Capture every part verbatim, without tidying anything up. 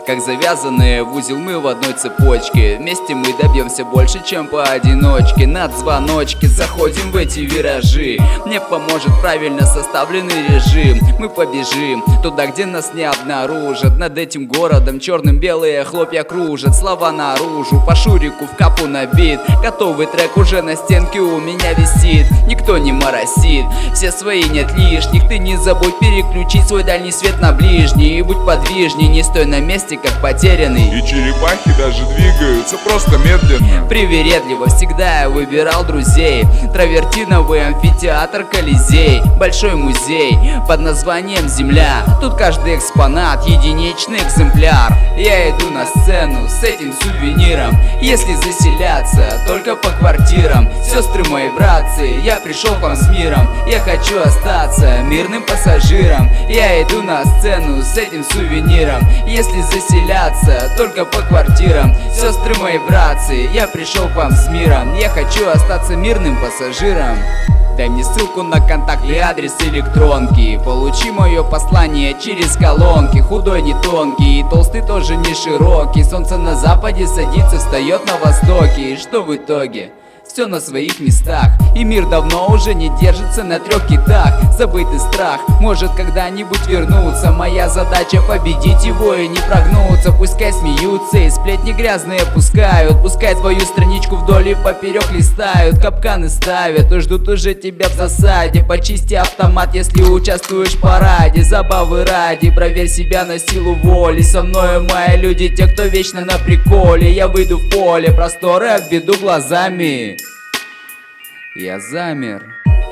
Как завязанные в узел мы в одной цепочке. Вместе мы добьемся больше, чем поодиночке. На звоночке заходим в эти виражи. Мне поможет правильно составленный режим. Мы побежим туда, где нас не обнаружат. Над этим городом черным белые хлопья кружат. Слова наружу, по шурику в капу набит. Готовый трек уже на стенке у меня висит. Никто не моросит, все свои нет лишних. Ты не забудь переключить свой дальний свет на ближний. И будь подвижней, не стой на месте, как потерянный. И черепахи даже двигаются просто медленно. Привередливо всегда я выбирал друзей. Травертиновый амфитеатр Колизей. Большой музей под названием Земля. Тут каждый экспонат единичный экземпляр. Я иду на сцену с этим сувениром. Если заселяться только по квартирам. Сестры мои, братцы, я пришел к вам с миром. Я хочу остаться мирным пассажиром. Я иду на сцену с этим сувениром. Если заселяться только по квартирам. Сестры мои, братцы, я пришел к вам с миром. Я хочу остаться мирным пассажиром. Дай мне ссылку на контакт и адрес электронки. Получи мое послание через колонки. Худой не тонкий, и толстый тоже не широкий. Солнце на западе садится, встает на востоке. И что в итоге? Все на своих местах, и мир давно уже не держится на трех китах. Забытый страх может когда-нибудь вернуться. Моя задача победить его и не прогнуться. Пускай смеются и сплетни грязные пускают. Пускай твою страничку вдоль и поперек листают. Капканы ставят и ждут уже тебя в засаде. Почисти автомат, если участвуешь в параде. Забавы ради, проверь себя на силу воли. Со мною мои люди, те, кто вечно на приколе. Я выйду в поле, просторы обведу глазами. Я замер.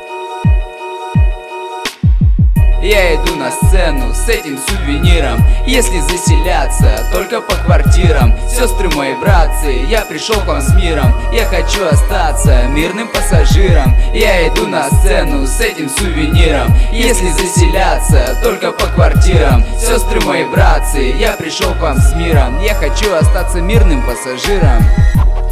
Я иду на сцену с этим сувениром. Если заселяться только по квартирам. Сестры мои, братцы, я пришел к вам с миром. Я хочу остаться мирным пассажиром. Я иду на сцену с этим сувениром. Если заселяться только по квартирам. Сестры мои, братцы, я пришел к вам с миром. Я хочу остаться мирным пассажиром.